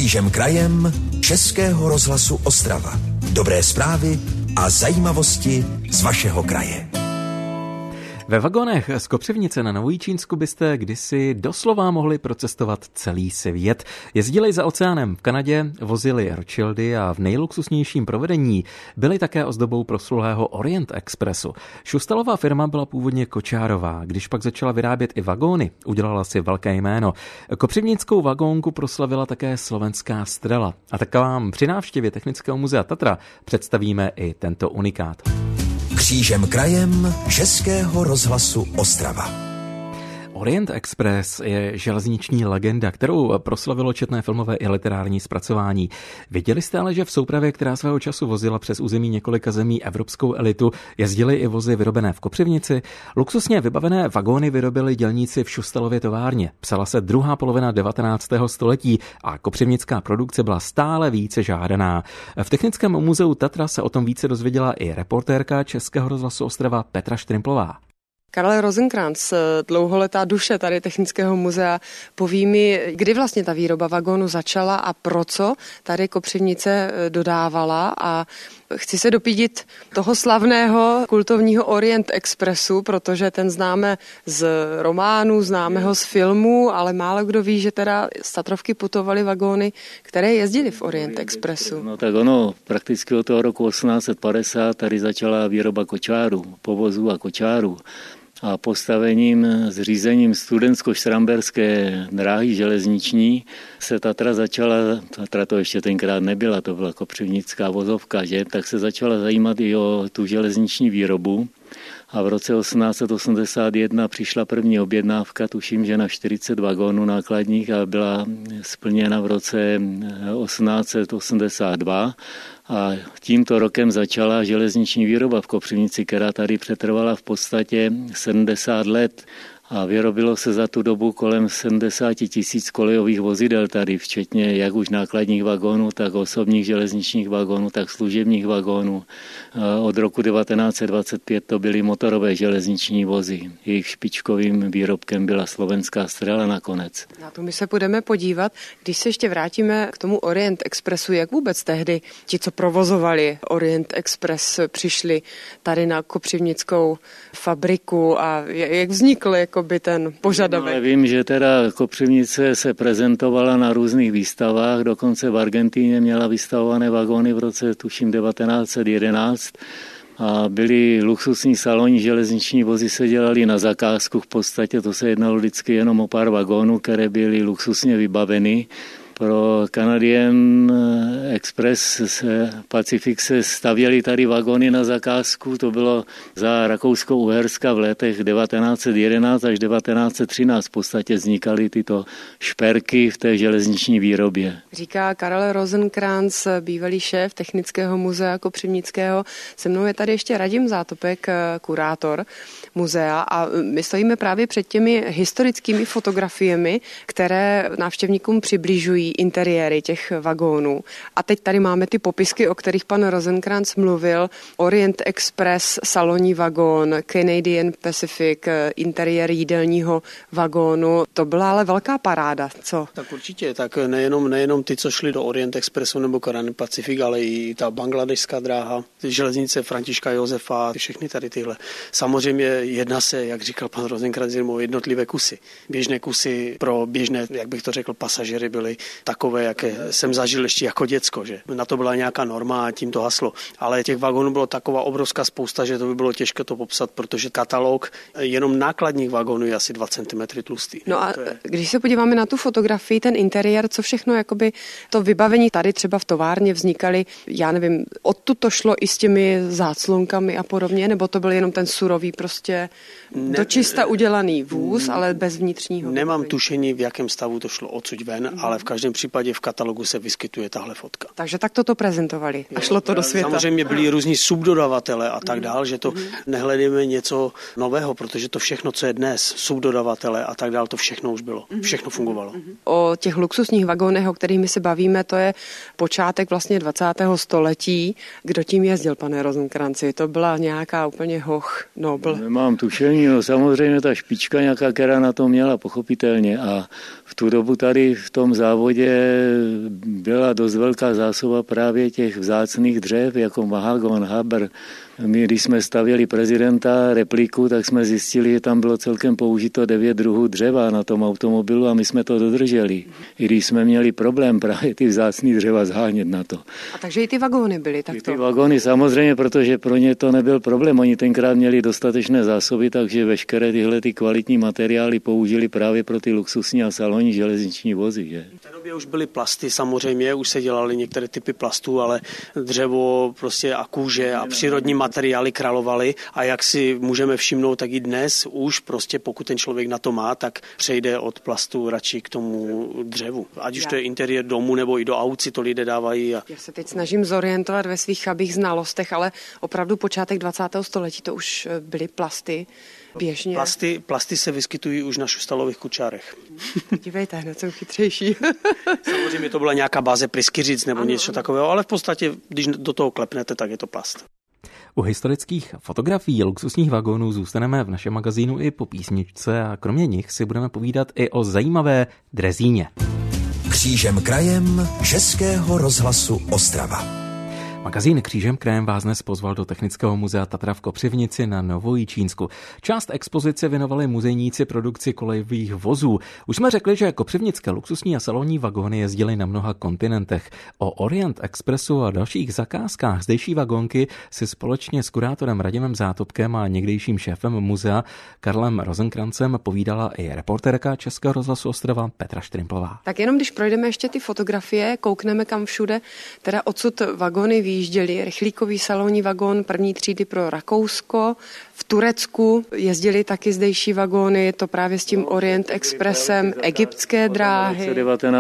Křížem krajem Českého rozhlasu Ostrava. Dobré zprávy a zajímavosti z vašeho kraje. Ve vagonech z Kopřivnice na Novojičínsku byste kdysi doslova mohli procestovat celý svět. Jezdili za oceánem v Kanadě, vozili Rothschildy a v nejluxusnějším provedení byli také ozdobou proslulého Orient Expressu. Šustalová firma byla původně kočárová, když pak začala vyrábět i vagóny, udělala si velké jméno. Kopřivnickou vagónku proslavila také slovenská Strela. A tak vám při návštěvě Technického muzea Tatra představíme i tento unikát. Křížem krajem Českého rozhlasu Ostrava. Orient Express je železniční legenda, kterou proslavilo četné filmové i literární zpracování. Věděli jste ale, že v soupravě, která svého času vozila přes území několika zemí evropskou elitu, jezdily i vozy vyrobené v Kopřivnici? Luxusně vybavené vagóny vyrobili dělníci v Šustalově továrně. Psala se druhá polovina 19. století a kopřivnická produkce byla stále více žádaná. V Technickém muzeu Tatra se o tom více dozvěděla i reportérka Českého rozhlasu Ostrava Petra Štrimplová. Karel Rosenkrantz, dlouholetá duše tady Technického muzea, poví mi, kdy vlastně ta výroba vagónu začala a pro co tady Kopřivnice dodávala, a chci se dopídit toho slavného kultovního Orient Expressu, protože ten známe z románů, známe ho z filmů, ale málo kdo ví, že teda z Tatrovky putovaly vagóny, které jezdily v Orient Expressu. No tak ono, prakticky od toho roku 1850 tady začala výroba kočárů, povozů a kočárů. A postavením, zřízením studentsko-štramberské dráhy železniční se Tatra to ještě tenkrát nebyla, to byla kopřivnická vozovka, že? Tak se začala zajímat i o tu železniční výrobu. A v roce 1881 přišla první objednávka, tuším, že na 40 vagónů nákladních, a byla splněna v roce 1882. A tímto rokem začala železniční výroba v Kopřivnici, která tady přetrvala v podstatě 70 let. A vyrobilo se za tu dobu kolem 70 000 kolejových vozidel tady, včetně jak už nákladních vagónů, tak osobních železničních vagónů, tak služebních vagónů. Od roku 1925 to byly motorové železniční vozy. Jejich špičkovým výrobkem byla slovenská Strela nakonec. Na to my se budeme podívat. Když se ještě vrátíme k tomu Orient Expressu, jak vůbec tehdy ti, co provozovali Orient Express, přišli tady na kopřivnickou fabriku a jak vznikl by ten požadavek? No, ale vím, že teda Kopřivnice se prezentovala na různých výstavách, dokonce v Argentíně měla vystavované vagóny v roce tuším 1911 a byly luxusní salonní železniční vozy, se dělaly na zakázku, v podstatě to se jednalo vždycky jenom o pár vagónů, které byly luxusně vybaveny. Pro Canadian Express Pacific se stavěly tady vagóny na zakázku, to bylo za Rakousko-Uherska v letech 1911 až 1913 v podstatě vznikaly tyto šperky v té železniční výrobě. Říká Karel Rosenkrantz, bývalý šéf Technického muzea Kopřivnického. Se mnou je tady ještě Radim Zátopek, kurátor muzea, a my stojíme právě před těmi historickými fotografiemi, které návštěvníkům přibližují interiéry těch vagónů. A teď tady máme ty popisky, o kterých pan Rosenkrantz mluvil. Orient Express, salonní vagón, Canadian Pacific, interiér jídelního vagónu. To byla ale velká paráda, co? Tak určitě, tak nejenom ty, co šli do Orient Expressu nebo Canadian Pacific, ale i ta bangladešská dráha, železnice Františka Josefa, všechny tady tyhle. Samozřejmě jedná se, jak říkal pan Rosenkrantz, o jednotlivé kusy. Běžné kusy pro běžné, jak bych to řekl, pasažery byly takové, jaké jsem zažil ještě jako děcko, že na to byla nějaká norma a tím to haslo. Ale těch vagónů bylo taková obrovská spousta, že to by bylo těžké to popsat, protože katalog jenom nákladních vagónů je asi 2 cm tlustý. No a když se podíváme na tu fotografii, ten interiér, co všechno jakoby to vybavení tady třeba v továrně vznikaly, já nevím, odtud to šlo i s těmi záclonkami a podobně, nebo to byl jenom ten surový prostě dočista udělaný vůz, ale bez vnitřního. Nemám tušení, v jakém stavu to šlo odsud ven, ale v každém případě v katalogu se vyskytuje tahle fotka. Takže tak to prezentovali a šlo to do světa. Samozřejmě byli různí subdodavatele a tak dál, že to nehledíme něco nového, protože to všechno, co je dnes, subdodavatele a tak dál, to všechno už bylo. Všechno fungovalo. O těch luxusních vagónech, o kterých my se bavíme, to je počátek vlastně 20. století. Kdo tím jezdil, pane Rosenkrantzi? To byla nějaká úplně hoch nobl. Nemám tušení, no samozřejmě ta špička nějaká, která na to měla, pochopitelně. A v tu dobu tady v tom závodě závodě byla dost velká zásoba právě těch vzácných dřev, jako mahagon, habr. My, když jsme stavěli prezidenta repliku, tak jsme zjistili, že tam bylo celkem použito 9 druhů dřeva na tom automobilu a my jsme to dodrželi. I když jsme měli problém právě ty vzácný dřeva zhánět na to. A takže i ty vagóny byly takto? Ty vagóny samozřejmě, protože pro ně to nebyl problém. Oni tenkrát měli dostatečné zásoby, takže veškeré tyhle ty kvalitní materiály použili právě pro ty luxusní a salonní železniční vozy. Že? V té době už byly plasty samozřejmě, už se dělaly některé typy plastů, ale dřevo prostě a kůže a přírodní materiály královaly a jak si můžeme všimnout, tak i dnes už prostě pokud ten člověk na to má, tak přejde od plastu radši k tomu dřevu. Ať už to je interiér domu nebo i do aut si to lidé dávají. Já se teď snažím zorientovat ve svých chabých znalostech, ale opravdu počátek 20. století to už byly plasty běžně. Plasty se vyskytují už na šustalových kučárech. Dívejte, hned jsem chytřejší. Samozřejmě to byla nějaká báze pryskyřic nebo něco takového, ale v podstatě, když do toho klepnete, tak je to plast. U historických fotografií luxusních vagónů zůstaneme v našem magazínu i po písničce a kromě nich si budeme povídat i o zajímavé drezíně. Křížem krajem Českého rozhlasu Ostrava. Magazín Křížem krajem vás dnes pozval do Technického muzea Tatra v Kopřivnici na Novojičínsku. Část expozice věnovali muzejníci produkci kolejových vozů. Už jsme řekli, že kopřivnické luxusní a salonní vagóny jezdily na mnoha kontinentech. O Orient Expressu a dalších zakázkách zdejší vagónky si společně s kurátorem Radimem Zátopkem a někdejším šéfem muzea Karlem Rozenkrancem povídala i reportérka Českého rozhlasu Ostrava Petra Štrimplová. Tak jenom když projdeme ještě ty fotografie, koukneme kam všude, teda odsud vagóny vyjížděli, rychlíkový salonní vagón první třídy pro Rakousko, v Turecku jezdili taky zdejší vagóny, je to právě s tím Orient Expressem, egyptské dráhy. V roce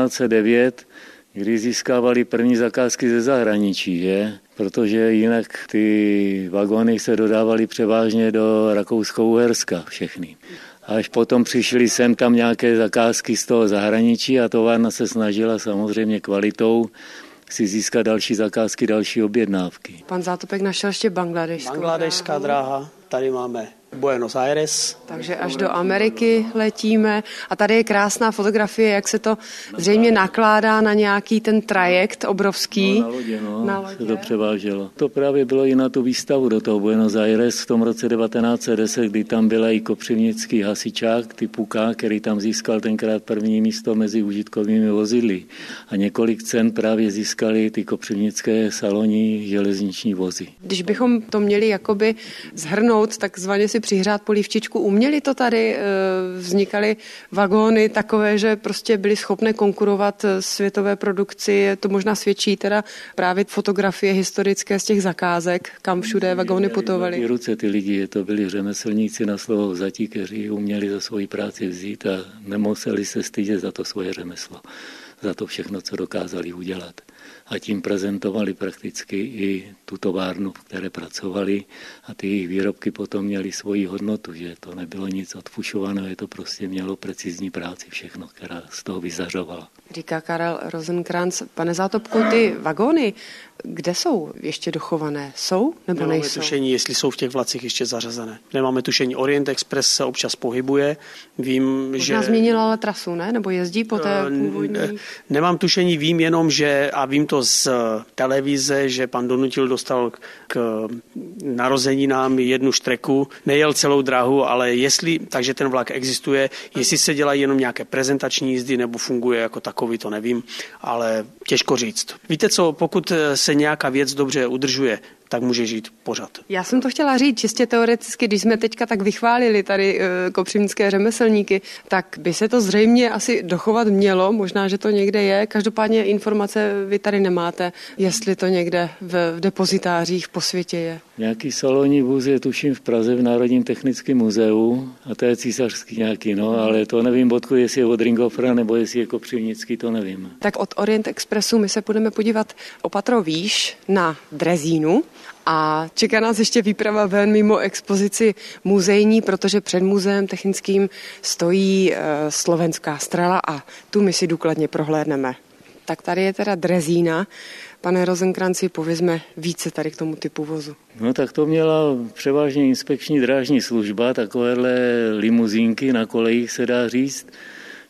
1909, kdy získávali první zakázky ze zahraničí, že? Protože jinak ty vagóny se dodávaly převážně do Rakousko-Uherska všechny. Až potom přišly sem tam nějaké zakázky z toho zahraničí a továrna se snažila samozřejmě kvalitou si získat další zakázky, další objednávky. Pan Zátopek našel ještě Bangladešská dráha. Tady máme Buenos Aires. Takže až do Ameriky letíme. A tady je krásná fotografie, jak se to zřejmě nakládá na nějaký ten trajekt obrovský. Na lodě se to převáželo. To právě bylo i na tu výstavu do toho Buenos Aires v tom roce 1910, kdy tam byla i kopřivnický hasičák typu K, který tam získal tenkrát první místo mezi užitkovými vozidly. A několik cen právě získali ty kopřivnické salonní železniční vozy. Když bychom to měli jakoby zhrnout, takzvaně si přihrát polívčičku. Uměli to tady, vznikaly vagóny takové, že prostě byly schopné konkurovat světové produkci. To možná svědčí teda právě fotografie historické z těch zakázek, kam všude vagóny putovaly. Ruce ty lidi, to byli řemeslníci na slovo vzatí, kteří uměli za svoji práci vzít a nemuseli se stydět za to svoje řemeslo, za to všechno, co dokázali udělat. A tím prezentovali prakticky i tu továrnu, v které pracovali a ty jejich výrobky potom měly svoji hodnotu, že to nebylo nic odfušovaného, je to prostě mělo precizní práci všechno, která z toho vyzařovala. Říká Karel Rozenkranc. Pane Zátopku, ty vagóny, kde jsou ještě dochované? Jsou nebo Nemáme nejsou? tušení, jestli jsou v těch vlacích ještě zařazené. Nemáme tušení. Orient Express se občas pohybuje. Vím, možná že změnil ale trasu, ne? Nebo jezdí po té původní? Nemám tušení, vím jenom, že, a vím to z televize, že pan Donutil dostal k narozeninám jednu štreku, nejel celou dráhu, ale jestli, takže ten vlak existuje, jestli se dělají jenom nějaké prezentační jízdy nebo funguje jako takový, to nevím, ale těžko říct. Víte co, pokud se nějaká věc dobře udržuje, tak může žít pořád. Já jsem to chtěla říct, čistě teoreticky, když jsme teďka tak vychválili tady kopřivnické řemeslníky, tak by se to zřejmě asi dochovat mělo, možná, že to někde je. Každopádně informace vy tady nemáte, jestli to někde v depozitářích po světě je. Nějaký salonní vůz je tuším v Praze v Národním technickém muzeu a to je císařský nějaký, ale to nevím odkud, jestli je od Ringofra nebo jestli je kopřivnický, to nevím. Tak od Orient Expressu my se budeme podívat o patro výš na drezínu. A čeká nás ještě výprava ven mimo expozici muzejní, protože před muzeem technickým stojí slovenská strela a tu my si důkladně prohlédneme. Tak tady je teda drezína. Pane Rozenkranci, povězme více tady k tomu typu vozu. No tak to měla převážně inspekční drážní služba, takovéhle limuzínky na kolejích se dá říct,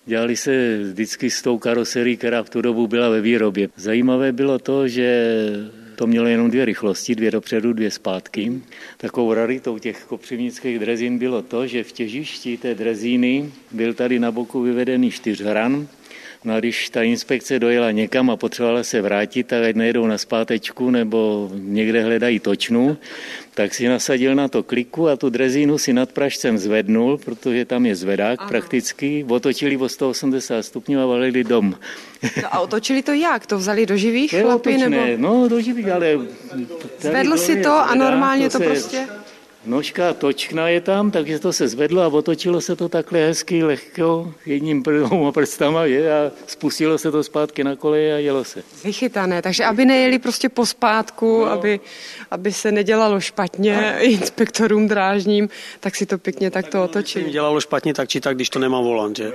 Dělali se vždycky s tou karoserií, která v tu dobu byla ve výrobě. Zajímavé bylo to, že to mělo jenom 2 rychlosti, 2 dopředu, 2 zpátky. Takovou raritou těch kopřivnických drezín bylo to, že v těžišti té drezíny byl tady na boku vyvedený 4hran. No a když ta inspekce dojela někam a potřebovala se vrátit, tak ať nejedou na zpátečku nebo někde hledají točnu, tak si nasadil na to kliku a tu drezínu si nad pražcem zvednul, protože tam je zvedák prakticky, otočili o 180 stupňů a valili dom. No a otočili to jak? To vzali do živých chlapy? Nebo... No do živých, ale... Zvedl si to a normálně to prostě... Nožka točkna je tam, takže to se zvedlo a otočilo se to takhle hezky, lehko, jedním prstama a spustilo se to zpátky na koleje a jelo se. Vychytané, takže aby nejeli prostě pospátku, aby se nedělalo špatně inspektorům drážním, tak si to pěkně takto otočili. Dělalo špatně tak či tak, když to nemá volant, že?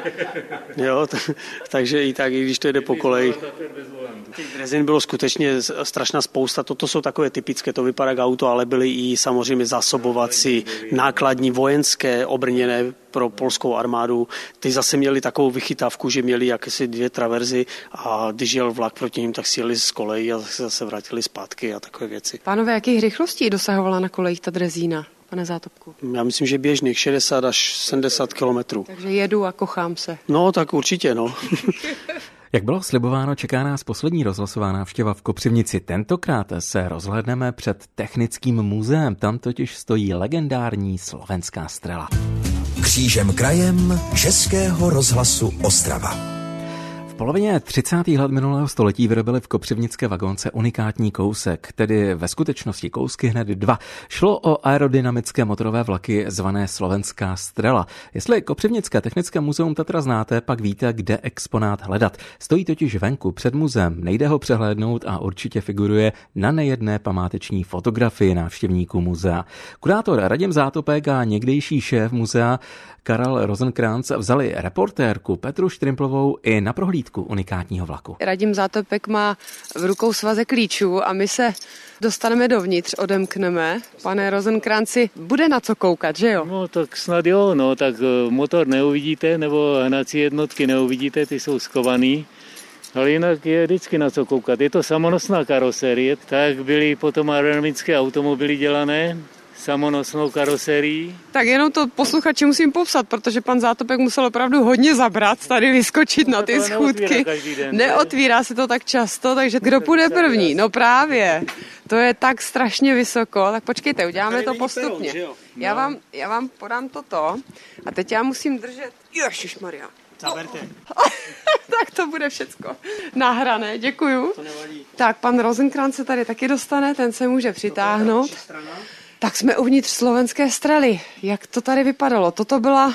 Jo, takže i tak, i když to jede po koleji. Těch drezin bylo skutečně strašná spousta, toto jsou takové typické, to vypadá jak auto, ale byly i samozřejmě zásobovací, nákladní, vojenské, obrněné pro polskou armádu. Ty zase měli takovou vychytávku, že měli jakési 2 traverzy a když jel vlak proti ním, tak si jeli z kolejí a zase vrátili zpátky a takové věci. Pánové, jakých rychlostí dosahovala na kolejích ta drezína, pane Zátopku? Já myslím, že běžných 60 až 70 kilometrů. Takže jedu a kochám se. No, tak určitě, no. Jak bylo slibováno, čeká nás poslední rozhlasová návštěva v Kopřivnici. Tentokrát se rozhlédneme před Technickým muzeem. Tam totiž stojí legendární slovenská strela. Křížem krajem Českého rozhlasu Ostrava. V polovině 30. let minulého století vyrobili v kopřivnické vagónce unikátní kousek, tedy ve skutečnosti kousky hned 2. Šlo o aerodynamické motorové vlaky zvané Slovenská strela. Jestli Kopřivnické technické muzeum Tatra znáte, pak víte, kde exponát hledat. Stojí totiž venku před muzeem, nejde ho přehlédnout a určitě figuruje na nejedné památeční fotografii návštěvníků muzea. Kurátor Radim Zátopek a někdejší šéf muzea Karel Rosenkrantz vzali reportérku Petru Štrimplovou i na prohlídku unikátního vlaku. Radim Zátopek má v rukou svazek klíčů a my se dostaneme dovnitř, odemkneme. Pane Rosenkrantzi, bude na co koukat, že jo? No tak snad jo, no tak motor neuvidíte, nebo hnací jednotky neuvidíte, ty jsou skovaný. Ale jinak je vždycky na co koukat. Je to samonosná karoserie, tak byly potom aerodynamické automobily dělané, samonosnou karoserií. Tak jenom to posluchači musím popsat, protože pan Zátopek musel opravdu hodně zabrat, tady vyskočit na ty schůdky. Neotvírá se to tak často, takže kdo půjde první? No právě, to je tak strašně vysoko, tak počkejte, uděláme to postupně. Já vám podám toto a teď já musím držet, ježišmarja. Zaberte. Tak to bude všecko nahrané, děkuju. Tak pan Rosenkrantz se tady taky dostane, ten se může přitáhnout. Tak jsme uvnitř slovenské strely. Jak to tady vypadalo? Toto byla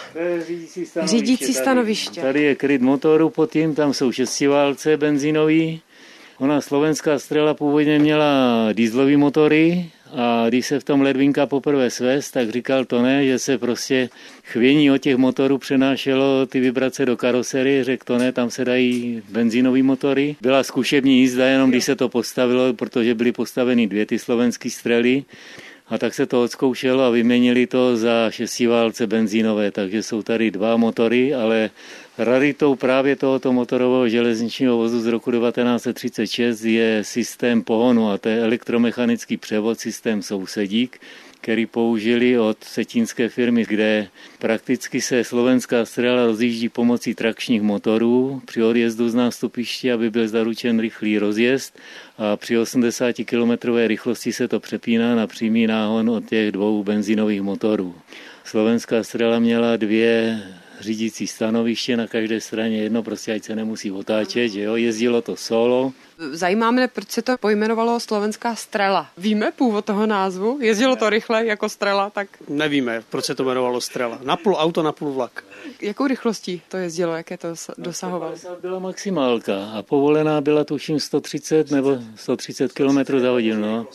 řídící stanoviště. Tady je kryt motoru pod tím, tam jsou šestiválce benzínový. Ona slovenská strela původně měla dieselové motory a když se v tom Ledvinka poprvé svést, tak říkal to ne, že se prostě chvění od těch motorů přenášelo ty vibrace do karoserie, řekl to ne, tam se dají benzínové motory. Byla zkušební jízda, jenom když se to postavilo, protože byly postaveny 2 ty slovenské strely. A tak se to odzkoušelo a vyměnili to za šestiválce benzínové, takže jsou tady 2 motory, ale raritou právě tohoto motorového železničního vozu z roku 1936 je systém pohonu a to je elektromechanický převod, systém sousedík, který použili od setínské firmy, kde prakticky se slovenská strela rozjíždí pomocí trakčních motorů při odjezdu z nástupiště, aby byl zaručen rychlý rozjezd a při 80 km rychlosti se to přepíná na přímý náhon od těch 2 benzínových motorů. Slovenská strela měla 2 řídící stanoviště na každé straně, jedno prostě, ať se nemusí otáčet, že jo, jezdilo to solo. Zajímá mě, proč se to pojmenovalo Slovenská strela. Víme původ toho názvu? Jezdilo to rychle jako strela, tak... Nevíme, proč se to jmenovalo strela. Napůl auto, napůl vlak. Jakou rychlostí to jezdilo, jaké to dosahovalo? 150 byla maximálka a povolená byla tuším 130 nebo 130 km za hodinu, no.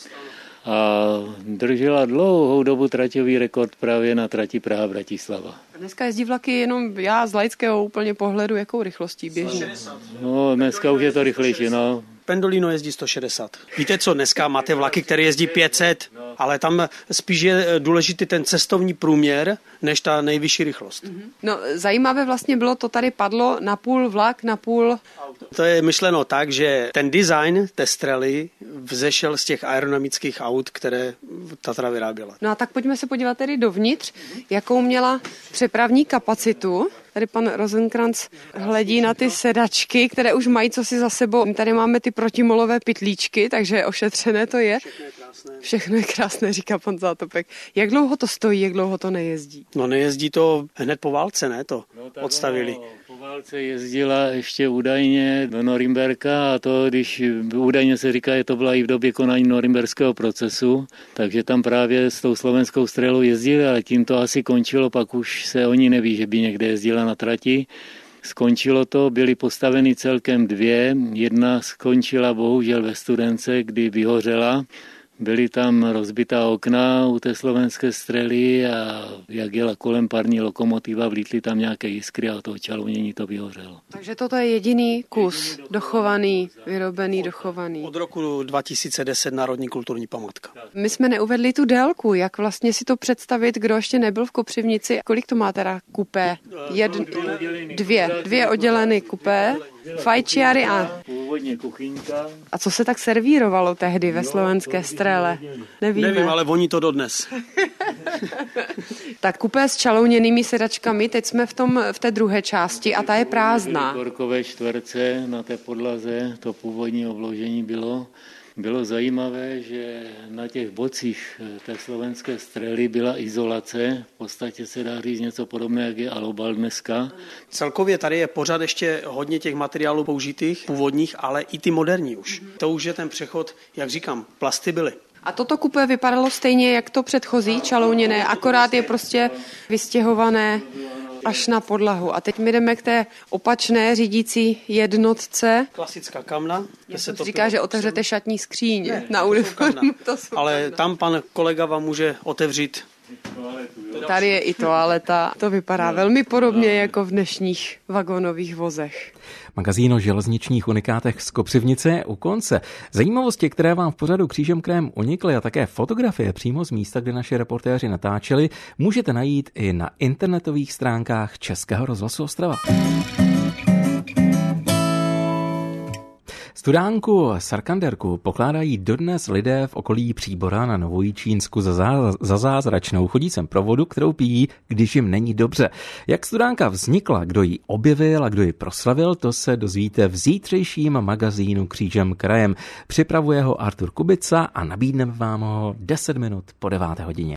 A držela dlouhou dobu traťový rekord právě na trati Praha-Bratislava. Dneska jezdí vlaky jenom já z laického úplně pohledu, jakou rychlostí běží? No, dneska už je to rychlejší, no. Pendolino jezdí 160. Víte co, dneska máte vlaky, které jezdí 500. Ale tam spíš je důležitý ten cestovní průměr, než ta nejvyšší rychlost. No, zajímavé vlastně bylo, to tady padlo napůl vlak, napůl... To je myšleno tak, že ten design té střely vzešel z těch aerodynamických aut, které Tatra vyráběla. No a tak pojďme se podívat tedy dovnitř, jakou měla přepravní kapacitu. Tady pan Rosenkrantz hledí na ty sedačky, které už mají co si za sebou. Tady máme ty protimolové pytlíčky, takže ošetřené to je. Všechno je krásné, říká pan Zátopek. Jak dlouho to stojí, jak dlouho to nejezdí? No nejezdí to hned po válce, ne? To odstavili. Po válce jezdila ještě údajně do Norimberka a to, když údajně se říká, že to byla i v době konání norimberského procesu, takže tam právě s tou slovenskou střelou jezdili, ale tím to asi končilo, pak už se o ní neví, že by někde jezdila na trati. Skončilo to, byly postaveny celkem 2, jedna skončila bohužel ve Studence, kdy vyhořela. Byly tam rozbitá okna u té slovenské střely a jak jela kolem parní lokomotiva, vlítly tam nějaké jiskry a od toho čalounění to vyhořelo. Takže toto je jediný kus dochovaný, vyrobený, dochovaný. Od roku 2010 Národní kulturní památka. My jsme neuvedli tu délku, jak vlastně si to představit, kdo ještě nebyl v Kopřivnici. Kolik to má teda kupé? Dvě oddělené kupé, fajčiary a... Původně kuchyňka. A co se tak servírovalo tehdy ve slovenské střele? Nevím, ale voní to dodnes. Tak kupé s čalouněnými sedačkami, teď jsme v té druhé části a ta je prázdná. Korkové čtverce na té podlaze, to původní obložení bylo. Bylo zajímavé, že na těch bocích té slovenské střely byla izolace. V podstatě se dá říct něco podobného, jak je alobal dneska. Celkově tady je pořád ještě hodně těch materiálů použitých, původních, ale i ty moderní už. To už je ten přechod, jak říkám, plasty byly. A toto kupé vypadalo stejně, jak to předchozí čalouněné, akorát je prostě vystěhované až na podlahu. A teď my jdeme k té opačné řídící jednotce. Klasická kamna. Se to říká, že otevřete šatní skříň na uniformu. Ale tam pan kolega vám může otevřít. Tady je i toaleta. To vypadá velmi podobně jako v dnešních vagónových vozech. Magazín o železničních unikátech z Kopřivnice je u konce. Zajímavosti, které vám v pořadu Křížem krajem unikly a také fotografie přímo z místa, kde naši reportéři natáčeli, můžete najít i na internetových stránkách Českého rozhlasu Ostrava. Studánku Sarkanderku pokládají dodnes lidé v okolí Příbora na Novojičínsku za zázračnou. Chodí sem pro vodu, kterou pijí, když jim není dobře. Jak studánka vznikla, kdo ji objevil a kdo ji proslavil, to se dozvíte v zítřejším magazínu Křížem krajem. Připravuje ho Artur Kubica a nabídneme vám ho 10 minut po 9 hodině.